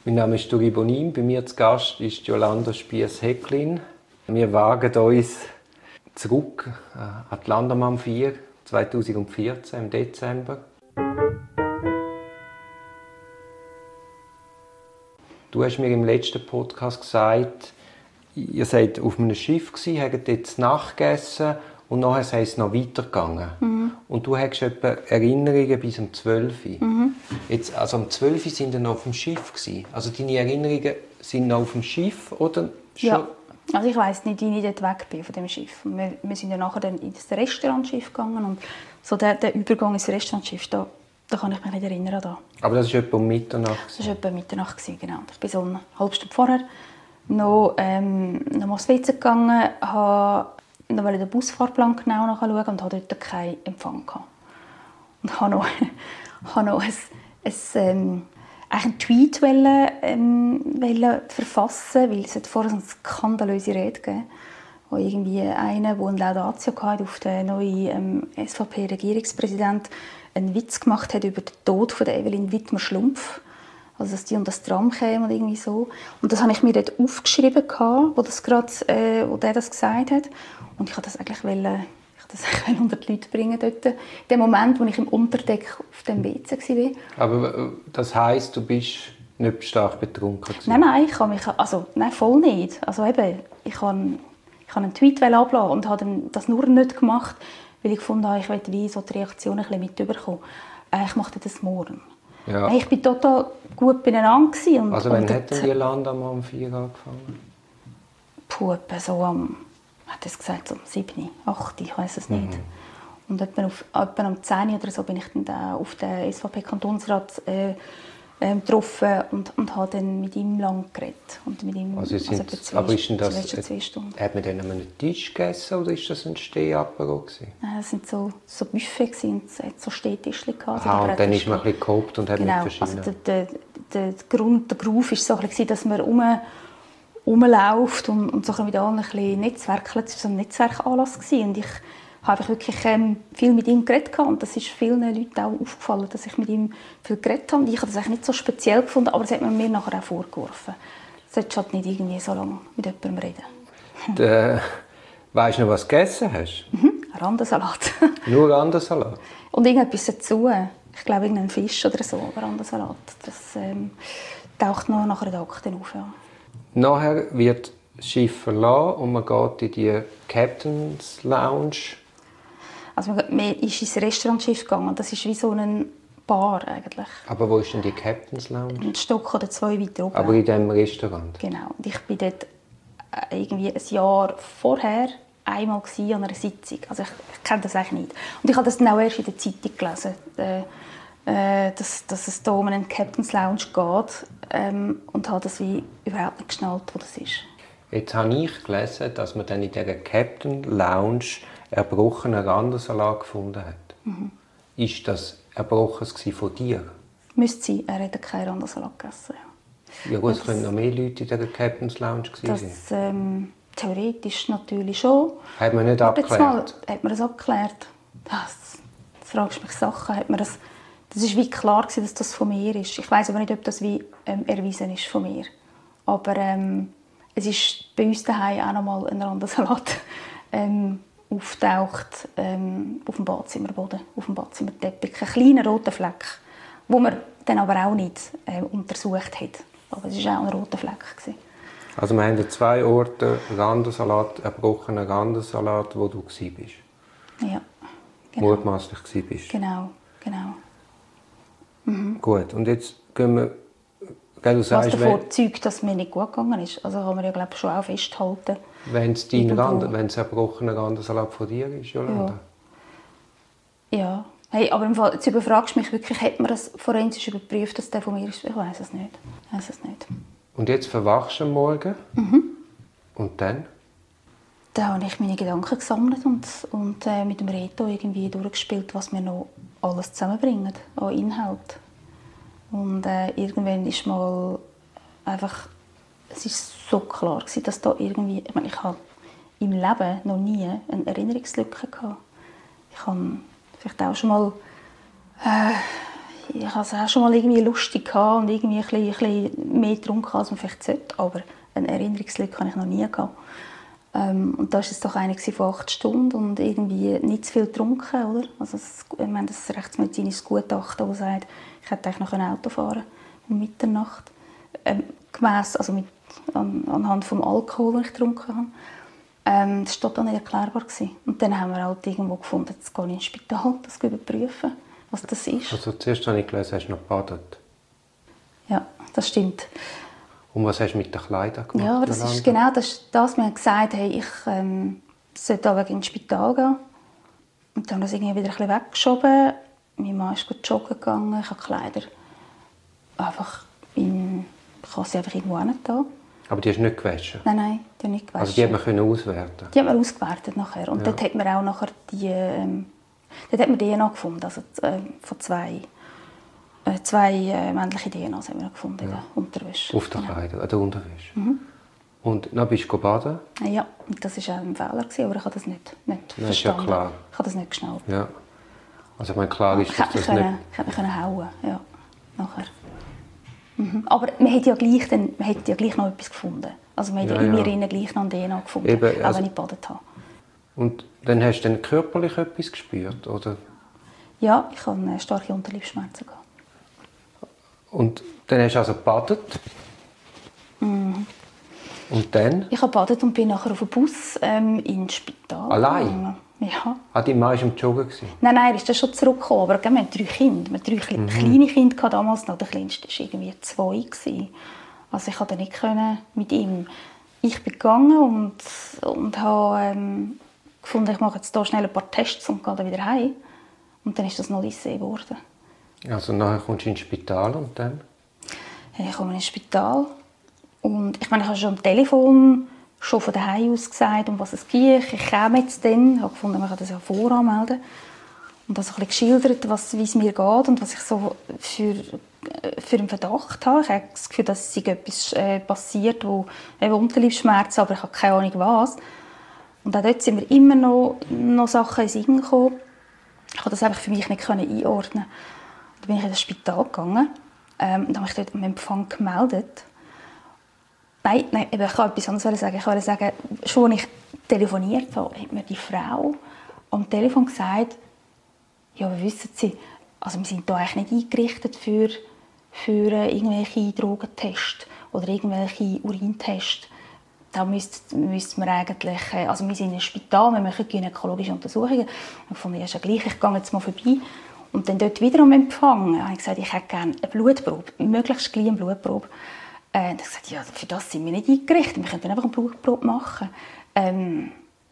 Mein Name ist Duri Bonin. Bei mir zu Gast ist Jolanda Spiess-Häcklin. Wir wagen uns zurück an die Landamann 4 2014 im Dezember. Du hast mir im letzten Podcast gesagt, ihr seid auf einem Schiff gewesen, habt dort Nacht gegessen und nachher sei es noch weitergegangen. Mhm. Und du hast etwa Erinnerungen bis um 12 Uhr. Mhm. Jetzt, also um 12 Uhr sind wir noch auf dem Schiff gewesen. Also deine Erinnerungen sind noch auf dem Schiff oder schon? Ja, also ich weiss nicht, wie ich dort weg bin von dem Schiff. Wir sind ja nachher dann ins Restaurantschiff gegangen und so der Übergang ins Restaurantschiff, da kann ich mich nicht erinnern. Da. Aber das war etwa um Mitternacht? Das war etwa um Mitternacht, genau. Ich bin so eine halbe Stunde vorher noch mal aufs WC gegangen, wollte den Busfahrplan genau nachschauen und hatte dort keinen Empfang gehabt. Und habe noch einen Tweet verfassen, weil es vorher eine skandalöse Rede gab, wo irgendwie einer, der eine Laudatio hatte auf den neuen SVP-Regierungspräsidenten, einen Witz gemacht hat über den Tod von der Evelyn Wittmer-Schlumpf. Also, dass die um das Tram käme und irgendwie so. Und das habe ich mir dort aufgeschrieben, wo der das gesagt hat. Und ich wollte das eigentlich unter die Leute bringen dort. In dem Moment, wo ich im Unterdeck auf dem WC war. Aber das heisst, du bist nicht stark betrunken gewesen? Nein, voll nicht. Also eben, ich habe einen Tweet ablassen und habe das nur nicht gemacht, weil ich gefunden habe, ich wollte so die Reaktion ein bisschen mitbekommen. Ich mache das morgen. Ja. Ich war total gut beieinander. Also wann hat denn die Landamann 4 angefangen? Etwa so hat es gesagt, so um 7, 8, ich weiß es nicht. Und etwa um 10 oder so bin ich dann auf den SVP-Kantonsrat getroffen und habe dann mit ihm lang geredet. Und mit ihm, aber ist denn das, 2 Stunden. Hat man dann an einem Tisch gegessen oder ist das ein Stehapero? Nein, es waren so Buffet und es hatte so Stehtischchen. Und dann ist man ein bisschen gehobt und hat mit verschiedenen... Also der Groove war so ein bisschen, dass man rumläuft und so mit allen ein bisschen netzwerkelt. Es war so ein Netzwerkanlass und ich habe wirklich viel mit ihm geredet und das ist vielen Leuten auch aufgefallen, dass ich mit ihm viel geredet habe. Und ich habe das eigentlich nicht so speziell gefunden, aber das hat man mir nachher auch vorgeworfen. Du solltest halt nicht irgendwie so lange mit jemandem reden. Weißt du noch, was du gegessen hast? Randensalat. Nur Randensalat? Und irgendetwas dazu. Ich glaube, irgendein Fisch oder so, aber Randensalat. Das taucht noch nachher in den Akten auf. Ja. Nachher wird das Schiff verlassen und man geht in die Captain's Lounge. Also man ist ins Restaurantschiff gegangen. Das ist wie so eine Bar eigentlich. Aber wo ist denn die Captain's Lounge? Ein Stock oder 2 weiter oben. Aber in diesem Restaurant? Genau. Und ich war dort irgendwie ein Jahr vorher einmal an einer Sitzung. Also ich kenne das eigentlich nicht. Und ich habe das dann auch erst in der Zeitung gelesen, dass es hier um einen Captain's Lounge geht. Und habe das wie überhaupt nicht geschnallt, wo das ist. Jetzt habe ich gelesen, dass man dann in dieser Captain Lounge erbrochenen Randensalat gefunden hat. Ist das Erbrochenes von dir? Müsste sein. Er hat keinen Randensalat gegessen. Ja gut, es können noch mehr Leute in dieser Captain's Lounge gewesen sein. Theoretisch natürlich schon. Hat man nicht abgeklärt? Hat man das abgeklärt? Das fragst du mich Sachen. Das war wie klar, dass das von mir ist. Ich weiss aber nicht, ob das wie erwiesen ist von mir. Aber es ist bei uns daheim auch noch mal ein Randensalat auftaucht auf dem Badzimmerboden, auf dem Badzimmerteppich. Ein kleiner roter Fleck, den man dann aber auch nicht untersucht hat. Aber es war auch ein roter Fleck. Also wir haben an 2 Orten Randensalat, erbrochenen Randensalat, wo du warst. Ja, genau. Mutmaßlich warst. Genau. Gut, und jetzt gehen wir... Was davor zeugt, dass es mir nicht gut gegangen ist. Also kann man ja glaube ich, schon auch festhalten. Wenn es erbrochener Randensalat von dir ist, Jolanda? Ja. Hey, aber im Fall, jetzt überfragst du mich wirklich, hat man das forensisch überprüft, dass der von mir ist? Ich weiss es nicht. Und jetzt verwachst du am Morgen? Und dann? Da habe ich meine Gedanken gesammelt und mit dem Reto irgendwie durchgespielt, was wir noch alles zusammenbringen an Inhalt. Und irgendwann ist mal einfach, es ist so klar gewesen, dass da irgendwie, ich habe im Leben noch nie eine Erinnerungslücke gehabt. Ich habe vielleicht auch schon mal ich hatte es auch schon mal irgendwie lustig gehabt und irgendwie ein bisschen mehr getrunken, als man vielleicht sollte. Aber eine Erinnerungslücke habe ich noch nie gehabt. Und da war es doch eine von 8 Stunden und irgendwie nicht zu viel getrunken, oder? Also ich meine, das rechtsmedizinisches Gutachten, das sagt, ich hätte eigentlich noch Auto fahren um Mitternacht. Also anhand des Alkohol, den ich getrunken habe. Das war total nicht erklärbar. Und dann haben wir halt irgendwo gefunden, jetzt gehe ich ins Spital, das überprüfen, was das ist. Also zuerst habe ich gelesen, hast du noch gebadet. Ja, das stimmt. Und was hast du mit den Kleidern gemacht? Ja, das ist genau das. Wir haben gesagt, hey, ich sollte aber ins Spital gehen. Und dann haben wir das irgendwie wieder ein bisschen weggeschoben. Mein Mann ist gut joggen gegangen. Ich habe die Kleider einfach ich habe sie einfach irgendwo hingetan. Aber die hast du nicht gewaschen? Nein, die habe nicht gewaschen. Also die hat man auswerten? Die hat man ausgewertet nachher. Und dort hat man auch nachher dort hat man DNA gefunden, also von zwei männliche DNAs haben wir gefunden in der Unterwäsche. Auf der Kleider, an der Unterwäsche. Und dann bist du baden? Ja, und das war auch ein Fehler, aber ich habe das nicht verstanden. Ist ja klar. Ich habe das nicht geschnallt. Ja. Also ich meine, klar ist, dass das nicht... Ich hätte mich hauen, ja, nachher. Aber man hat ja gleich noch etwas gefunden. Also man hat in mir gleich noch ein DNA gefunden, eben, also, auch wenn ich gebadet habe. Und dann hast du dann körperlich etwas gespürt, oder? Ja, ich hatte starke Unterleibsschmerzen. Und dann hast du also gebadet? Und dann? Ich habe gebadet und bin nachher auf den Bus ins Spital. Allein? Ja. Dein Mann war am Joggen? Nein, er ist dann schon zurückgekommen. Aber wir haben 3 Kinder. Wir hatten 3 kleine Kinder damals noch. Der kleinste war irgendwie 2. Also ich konnte nicht mit ihm. Ich bin gegangen und habe gefunden, ich mache jetzt hier schnell ein paar Tests und gehe dann wieder heim. Und dann ist das noch Lycée geworden. Also nachher kommst du ins Spital und dann? Ich komme ins Spital. Und ich meine, ich habe schon am Telefon schon von daheim aus gesagt, um was es geht. Ich käme jetzt dann. Ich habe gefunden, man kann das ja voranmelden. Und habe so ein bisschen geschildert, wie es mir geht und was ich so für einen Verdacht habe. Ich habe das Gefühl, dass etwas passiert, wo eben Unterleibsschmerzen, aber ich habe keine Ahnung was. Und auch dort sind mir immer noch Sachen in den Sinn gekommen. Ich konnte das einfach für mich nicht einordnen. Dann bin ich in das Spital gegangen und habe mich dort am Empfang gemeldet. Nein, ich kann etwas anderes sagen. Ich wollte sagen, schon als ich telefoniert habe, hat mir die Frau am Telefon gesagt, ja, wie wissen Sie, also wir sind hier eigentlich nicht eingerichtet für irgendwelche Drogentests oder irgendwelche Urintests. Da müssten wir eigentlich, also wir sind in einem Spital, wir machen gynäkologische Untersuchungen. Ich fand, ja, ist ja gleich, ich gehe jetzt mal vorbei. Und dann dort wieder am Empfang habe ich gesagt, ich hätte gerne eine Blutprobe, möglichst gleich eine Blutprobe. Und ich habe gesagt, ja, für das sind wir nicht eingerichtet, wir können dann einfach eine Blutprobe machen. Um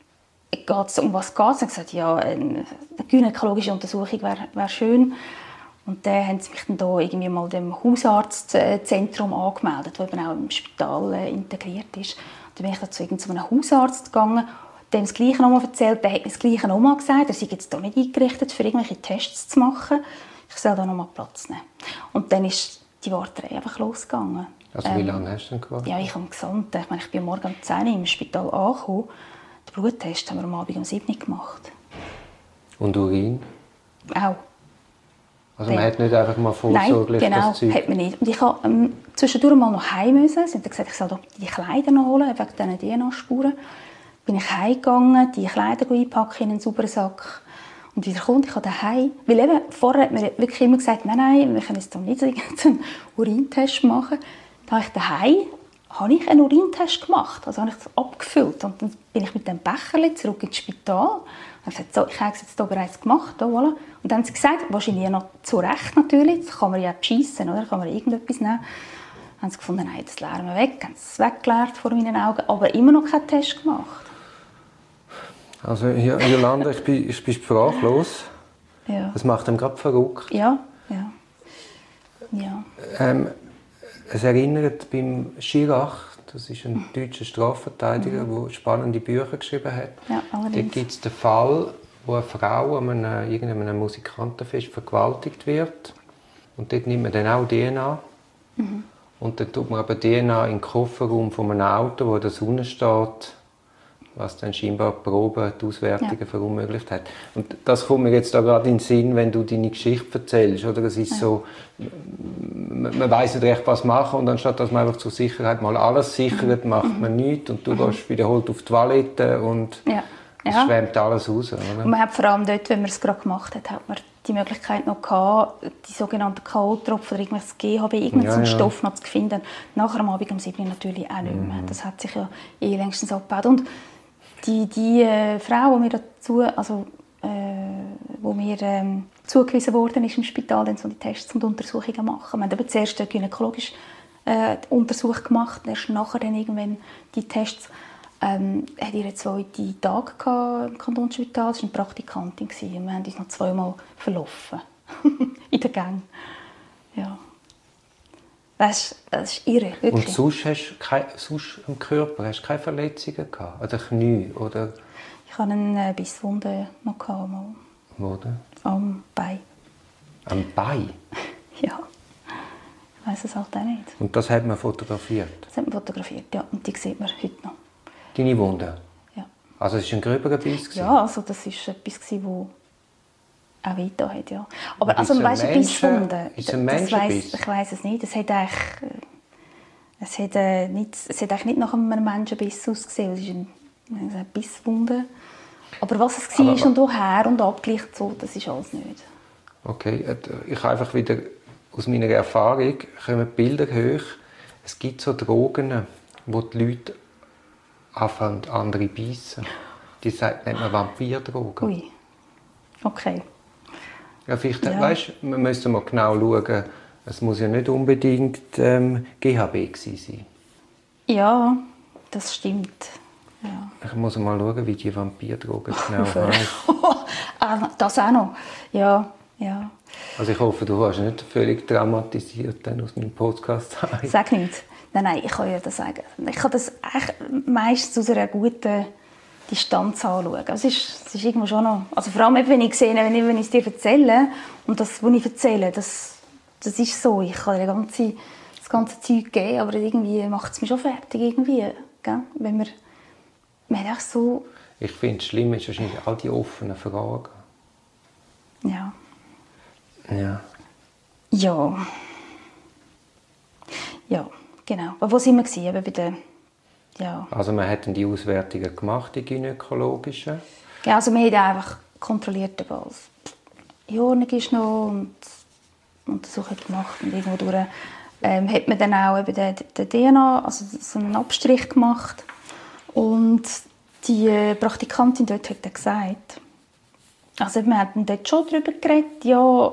was geht es? Ich habe gesagt, ja, eine gynäkologische Untersuchung wäre schön. Und dann haben sie mich dann da irgendwie mal dem Hausarztzentrum angemeldet, das eben auch im Spital integriert ist. Und dann bin ich dann zu irgendeinem Hausarzt gegangen, dem das Gleiche nochmal erzählt, der hat mir das Gleiche nochmal gesagt, er sei jetzt hier nicht eingerichtet, für irgendwelche Tests zu machen. Ich soll da nochmal Platz nehmen. Und dann ist die Warterei einfach losgegangen. Also wie lange hast du denn gewartet? Ja, ich habe gesandt. Ich meine, ich bin morgen um 10 Uhr im Spital angekommen. Den Bluttest haben wir am Abend um 7 Uhr gemacht. Und Urin? Auch. Also man hat nicht einfach mal vorsorglich das Zeug? Nein, hat man nicht. Und ich habe zwischendurch mal noch heim müssen. Sie haben gesagt, ich soll die Kleider noch holen, wegen diesen DNA-Spuren. Bin ich heimgegangen, die Kleider einpacken in einen sauberen Sack. Und wieder kommt, ich habe daheim, weil eben, vorher hat mir wirklich immer gesagt, nein, wir können jetzt hier nicht einen Urintest machen. Dann habe ich daheim einen Urintest gemacht, also habe ich das abgefüllt. Und dann bin ich mit dem Becher zurück ins Spital. Und habe gesagt, so, ich habe es jetzt hier bereits gemacht. Hier, voilà. Und dann haben sie gesagt, wahrscheinlich noch zu Recht natürlich, das kann man ja beschissen, oder? Kann man irgendetwas nehmen. Dann haben sie gefunden, nein, das leeren wir weg. Haben es weggeleert vor meinen Augen, aber immer noch keinen Test gemacht. Also Jolanda, ich bin sprachlos. Ja. Das macht einem gerade verrückt. Ja. Es erinnert beim Schirach, das ist ein deutscher Strafverteidiger, der spannende Bücher geschrieben hat. Ja, da gibt es den Fall, wo eine Frau an irgendeinem Musikantenfest vergewaltigt wird. Und dort nimmt man dann auch DNA. Und dann tut man aber DNA in den Kofferraum von einem Auto, wo in der Sonne steht, was dann scheinbar die Proben, die Auswertungen verunmöglicht hat. Und das kommt mir jetzt da gerade in den Sinn, wenn du deine Geschichte erzählst, oder? Es ist so, man weiss nicht recht, was machen, und anstatt dass man einfach zur Sicherheit mal alles sichert, macht man nichts, und du gehst wiederholt auf die Toilette und es schwemmt alles raus, oder? Und man hat vor allem dort, wenn man es gerade gemacht hat, hat man die Möglichkeit noch gehabt, die sogenannten K.O.-Tropfen oder irgendwas GHB, irgendeinen Stoff noch zu finden. Nachher am Abend um 7 Uhr natürlich auch nicht mehr. Das hat sich ja längstens abgebaut. Und die Frau, die mir dazu, also wo mir zugewiesen worden ist im Spital, dann so die Tests und Untersuchungen machen. Wir haben eben zuerst eine gynäkologische Untersuchung gemacht, erst nachher dann irgendwann die Tests. Hat ihre zweite Tag im Kantonsspital. Das war eine Praktikantin. Wir haben uns noch 2-mal verlaufen. In der Gang. Ja. Das ist irre, wirklich. Und sonst am Körper hast du keine Verletzungen gehabt? An den Knie, oder? Ich hatte eine Bisswunde noch gehabt, mal. Wo denn? Am Bein. Am Bein? Ja. Ich weiss es halt auch nicht. Und das hat man fotografiert? Das hat man fotografiert, ja. Und die sieht man heute noch. Deine Wunde? Ja. Also es war ein gröberer Biss? Ja, also das war etwas, das auch weiter hat, ja. Aber also, weißt du, Bisswunde, ist es ein Menschenbiss? Ich weiss es nicht. Es hat eigentlich nicht nach einem Menschenbiss ausgesehen. Es ist eine Bisswunde. Aber was es war und woher und abgleicht, so, das ist alles nicht. Okay, ich habe einfach wieder aus meiner Erfahrung kommen Bilder hoch. Es gibt so Drogen, wo die Leute anfangen, andere beißen. Die nennt man Vampirdrogen. Ui, okay. Ja, vielleicht, weißt, wir müssen mal genau schauen, es muss ja nicht unbedingt GHB gewesen sein. Ja, das stimmt. Ja. Ich muss mal schauen, wie die Vampirdrogen genau heißen. Das auch noch, ja. Also ich hoffe, du hast nicht völlig dramatisiert dann aus meinem Podcast. Sag nicht. Nein, ich kann ja das sagen. Ich kann das echt meistens aus einer guten Distanz anschauen. Es ist irgendwo schon noch... Also vor allem, wenn ich sehe, wenn ich es dir erzähle, und das, was ich erzähle, das ist so. Ich kann dir das ganze Zeug geben, aber irgendwie macht es mich schon fertig. Irgendwie, gell? Wenn man hat so... Ich finde, das Schlimme ist wahrscheinlich all die offenen Fragen. Ja. Ja. Ja. Ja, genau. Aber wo sind wir? Eben bei der... Ja. Also man hat die Auswertungen gemacht, die gynäkologischen? Ja, also wir haben einfach kontrolliert, ob alles in Ordnung ist noch und Untersuchungen gemacht. Und irgendwo durch hat man dann auch eben den DNA, also so einen Abstrich gemacht. Und die Praktikantin dort hat dann gesagt, also wir hatten dort schon darüber geredet, ja,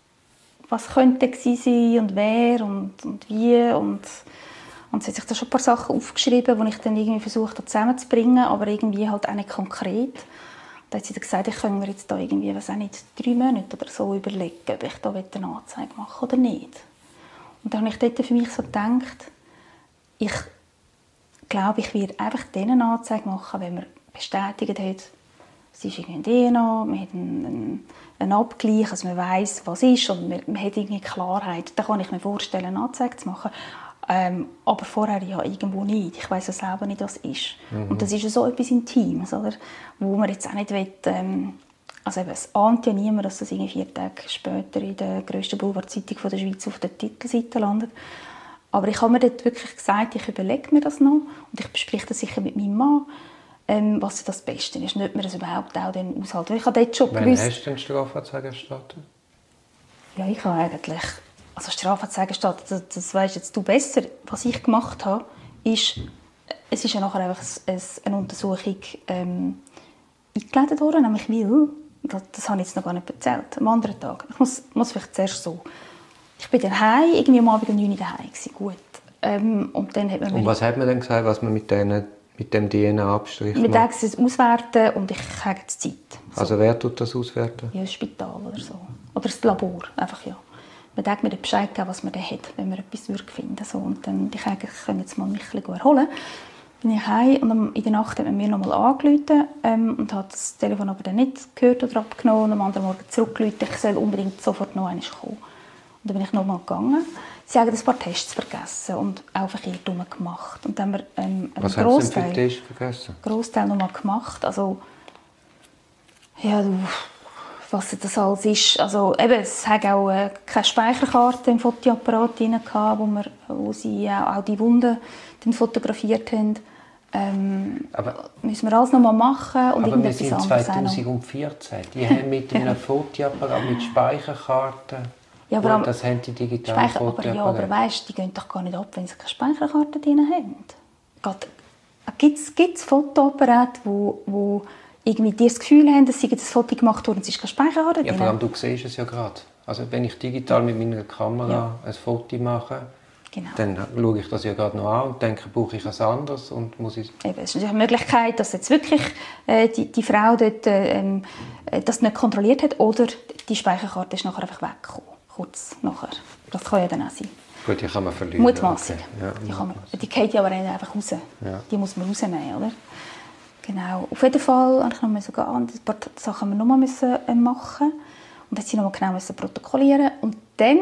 was könnte gewesen sein und wer und wie und sie hat sich da schon ein paar Sachen aufgeschrieben, die ich dann irgendwie versucht habe zusammenzubringen, aber irgendwie halt auch nicht konkret. Da hat sie dann gesagt, ich könnte mir jetzt da irgendwie, was auch nicht, 3 Monate oder so überlegen, ob ich da eine Anzeige machen oder nicht. Und dann habe ich dort für mich so gedacht, ich glaube, ich werde einfach eine Anzeige machen, wenn man bestätigt hat, es ist irgendwie ein DNA, man hat einen Abgleich, also man weiss, was ist und man hat irgendwie Klarheit. Da kann ich mir vorstellen, eine Anzeige zu machen. Aber vorher ja irgendwo nicht. Ich weiss ja selber nicht, was ist. Und das ist ja so etwas Intimes, oder? Wo man jetzt auch nicht will, also eben, es ahnt ja niemand, dass das irgendwie 4 Tage später in der grössten Boulevardzeitung der Schweiz auf der Titelseite landet. Aber ich habe mir dort wirklich gesagt, ich überlege mir das noch und ich bespreche das sicher mit meinem Mann, was das Beste ist und ob wir das überhaupt auch dann aushalten. Ich habe dort schon gewusst... Wann hast du denn Strafanzeige erstattet? Ja, ich habe eigentlich... Also Strafanzeige erstattet, das weisst jetzt du besser. Was ich gemacht habe, ist, es ist ja nachher einfach eine Untersuchung eingeleitet worden, nämlich weil, das habe ich jetzt noch gar nicht erzählt, am anderen Tag. Ich muss vielleicht zuerst so. Ich bin dann heim, irgendwie am Abend um 9 Uhr daheim gewesen, gut. Und dann hat man... Und was hat man denn gesagt, was man mit dem DNA-Abstrich macht? Wir sagen es auswerten und ich habe jetzt Zeit. So. Also wer tut das auswerten? Ja, das Spital oder so. Oder das Labor, einfach ja. Man sagt mir den Bescheid geben, was man da hat, wenn man etwas finden so. Und dann ich jetzt mal mich ein bisschen erholen. Bin ich heim und in der Nacht hat man mir noch mal angerufen und hat das Telefon aber dann nicht gehört oder abgenommen und am anderen Morgen zurückgerufen, ich soll unbedingt sofort noch einmal kommen. Und dann bin ich noch mal gegangen. Sie haben ein paar Tests vergessen und auch Verkehrtungen gemacht. Und dann haben wir einen Was haben Sie denn für Tests vergessen? Großteil nochmal gemacht. Also, ja, was das alles ist. Also, eben, es hat auch keine Speicherkarte im Fotoapparat drin gehabt, wo sie auch die Wunden dann fotografiert haben. Aber müssen wir alles nochmal machen. Und aber wir sind 2014. Die haben mit einem Fotoapparat, mit Speicherkarten. Ja, aber das haben die digitalen Fotoapparate. Ja, aber weißt, die gehen doch gar nicht ab, wenn sie keine Speicherkarte drin haben. Gibt es Fotoapparate, wo irgendwie dir das Gefühl haben, dass sie ein Foto gemacht wurde und es ist keine Speicherkarte drin? Ja, vor allem du siehst es ja gerade. Also wenn ich digital mit meiner Kamera ein Foto mache, genau, dann schaue ich das ja gerade noch an und denke, brauche ich etwas anderes und muss ich... Eben, es ist eine Möglichkeit, dass jetzt wirklich die Frau dort das nicht kontrolliert hat oder die Speicherkarte ist nachher einfach weggekommen. Kurz nachher. Das kann ja dann auch sein. Gut, die kann man verlieren. Mutmaßung. Okay. Ja, die geht ja aber einfach raus. Ja. Die muss man rausnehmen, oder? Genau. Auf jeden Fall musste ich noch sogar ein paar Sachen noch mal machen. Und dann noch mal genau protokollieren. Und dann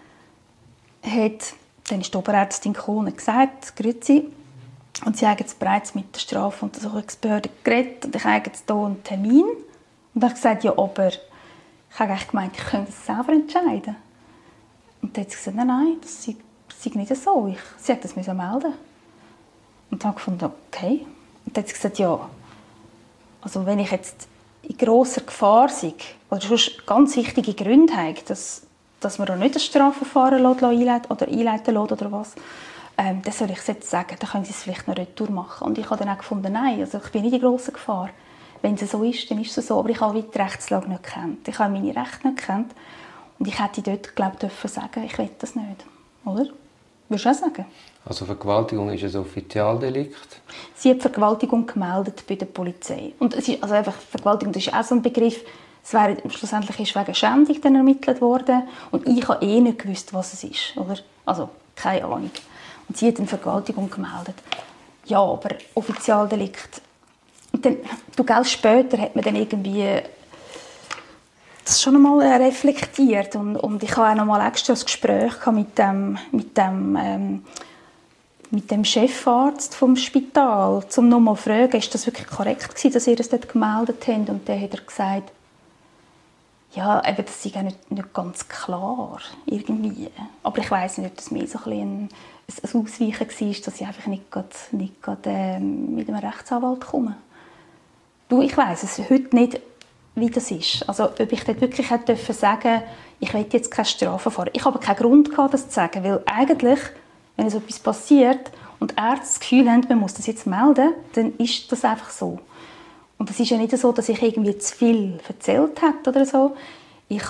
ist die Oberärztin gekommen und gesagt, «Grüezi, und Sie haben jetzt bereits mit der Strafe- und Untersuchungsbehörde geredet und ich habe jetzt hier einen Termin.» Und dann habe ich gesagt, «Ja, aber ich habe eigentlich gemeint, ich könnte das selber entscheiden.» Und dann hat sie gesagt, «Nein, das sei nicht so. Sie hätte das melden.» Und dann habe ich gefunden, okay. Und dann hat sie gesagt, «Ja, also wenn ich jetzt in grosser Gefahr sei oder sonst ganz wichtige Gründe habe, dass man da nicht das Strafverfahren einleiten lässt oder was, dann soll ich es jetzt sagen, dann können Sie es vielleicht noch retour machen.» Und ich habe dann auch gefunden, nein, also ich bin nicht in grosser Gefahr. Wenn es so ist, dann ist es so. Aber ich habe die Rechtslage nicht gekannt. Ich habe meine Rechte nicht gekannt. Und ich hätte dort, glaube ich, sagen, ich will das nicht. Oder? Würdest du auch sagen? Also Vergewaltigung ist ein Offizialdelikt? Sie hat Vergewaltigung gemeldet bei der Polizei. Und es ist, also einfach, Vergewaltigung, das ist auch so ein Begriff. Schlussendlich ist wegen Schändung dann ermittelt worden. Und ich habe nicht gewusst, was es ist. Oder? Also, keine Ahnung. Und sie hat eine Vergewaltigung gemeldet. Ja, aber Offizialdelikt. Und dann, später hat man dann irgendwie das schon einmal reflektiert. Und ich hatte auch noch mal extra ein Gespräch mit dem Chefarzt vom Spital, um noch mal zu fragen, ist das wirklich korrekt gewesen, dass ihr das dort gemeldet habt? Und dann hat er gesagt, ja, eben, das ist nicht ganz klar, irgendwie. Aber ich weiss nicht, ob das mehr so ein Ausweichen war, dass ich einfach nicht gerade mit einem Rechtsanwalt komme. Du, ich weiss es heute nicht, wie das ist. Also, ob ich dort wirklich hätte sagen dürfen, ich will jetzt keine Strafverfahren. Ich habe keinen Grund gehabt, das zu sagen, weil eigentlich, wenn so etwas passiert und Ärzte das Gefühl haben, man muss das jetzt melden, dann ist das einfach so. Und es ist ja nicht so, dass ich irgendwie zu viel erzählt habe oder so. Ich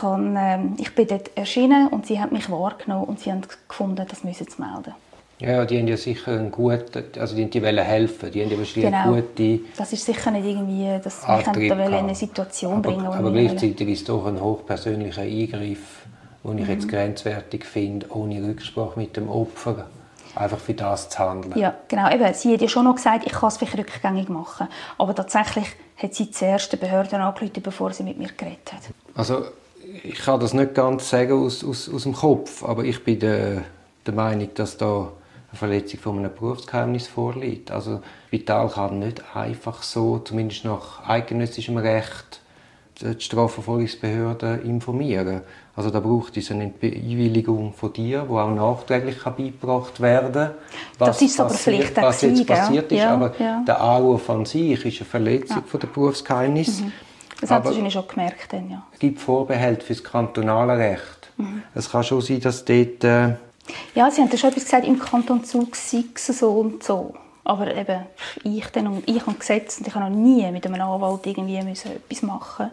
bin dort erschienen und sie haben mich wahrgenommen und sie haben gefunden, das müssen sie melden. Ja, die haben ja sicher die wollen helfen. Die haben ja wahrscheinlich genau. Gute. Das ist sicher nicht irgendwie, dass wir in eine Situation bringen. Aber gleichzeitig ist es doch ein hochpersönlicher Eingriff, den ich jetzt grenzwertig finde, ohne Rücksprache mit dem Opfer. Einfach für das zu handeln. Ja, genau. Eben, sie hat ja schon noch gesagt, ich kann es vielleicht rückgängig machen. Aber tatsächlich hat sie zuerst die Behörden angerufen, bevor sie mit mir geredet hat. Also, ich kann das nicht ganz sagen aus dem Kopf, aber ich bin der Meinung, dass da eine Verletzung von einem Berufsgeheimnis vorliegt. Also, das Spital kann nicht einfach so, zumindest nach eidgenössischem Recht, die Strafverfolgungsbehörde informieren. Also da braucht es eine Einwilligung von dir, die auch nachträglich beigebracht werden kann. Das ist aber vielleicht auch was jetzt passiert ist, ja, aber ja. Der Anruf an sich ist eine Verletzung von der Berufsgeheimnis. Das hat sie wahrscheinlich schon gemerkt. Dann, ja. Es gibt Vorbehalte für das kantonale Recht. Es kann schon sein, dass dort... Ja, sie haben ja schon etwas gesagt, im Kanton Zug sei es so und so. Aber eben, ich und Gesetz, und ich habe noch nie mit einem Anwalt irgendwie etwas machen.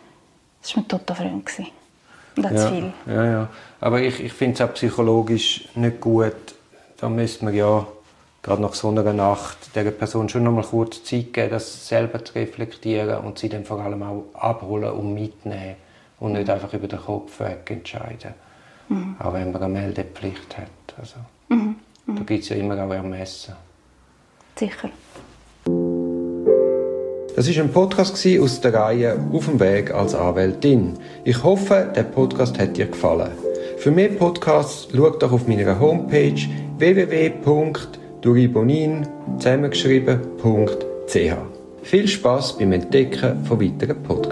Das war mir total fremd. Und auch zu viel. Ja. Aber ich finde es auch psychologisch nicht gut. Da müsste man ja gerade nach so einer Nacht dieser Person schon noch mal kurz Zeit geben, das selber zu reflektieren und sie dann vor allem auch abholen und mitnehmen und nicht einfach über den Kopf weg entscheiden. Auch wenn man eine Meldepflicht hat. Also, da gibt es ja immer auch Ermessen. Sicher. Das war ein Podcast aus der Reihe «Auf dem Weg als Anwältin». Ich hoffe, der Podcast hat dir gefallen. Für Für mehr Podcasts schau doch auf meiner Homepage www.duribonin zusammengeschrieben.ch. Viel Spass beim Entdecken von weiteren Podcasts.